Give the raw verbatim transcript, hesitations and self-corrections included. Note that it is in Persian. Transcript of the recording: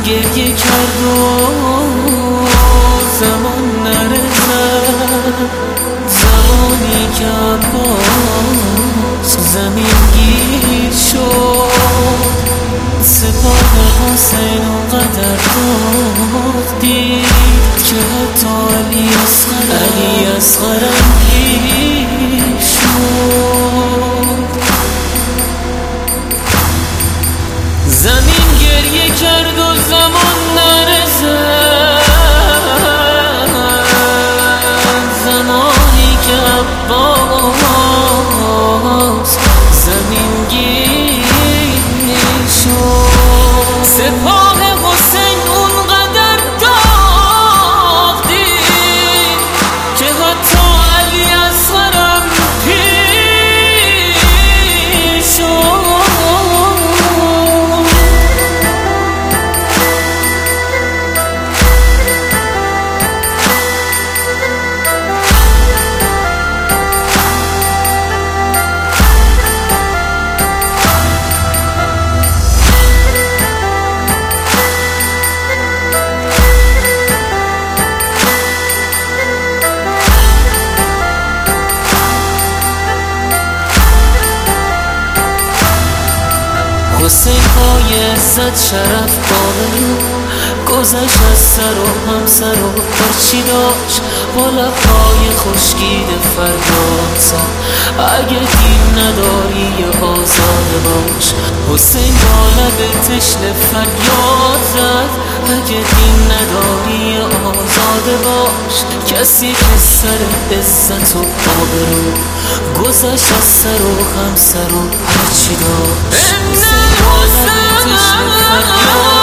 گریه کرد و زمان نرسد، زمانی که عباس زمین گیر شد. سپاه حسین اونقدر داغ دید که حتی علی اصغر علی اصغرم گیر شد. زمین گریه کرد و زمان نرسد، زمانی که عباس زمین گیر شد. سپاه حسین اونقدر داغ دید که حتی علی اصغرم پیر شد. حسین پای عزت شرف باقی گذشت از سر و همسر و هرچی داشت، با لبهای خشکیده فریاد زد اگه دین نداری آزاده باش. حسین با لب تشنه فریاد زد اگه دین نداری آزاده باش. کسی که سر عزت و آبرو گذشت از سر و همسر و هرچی داشت. حسین با لب تشنه فریاد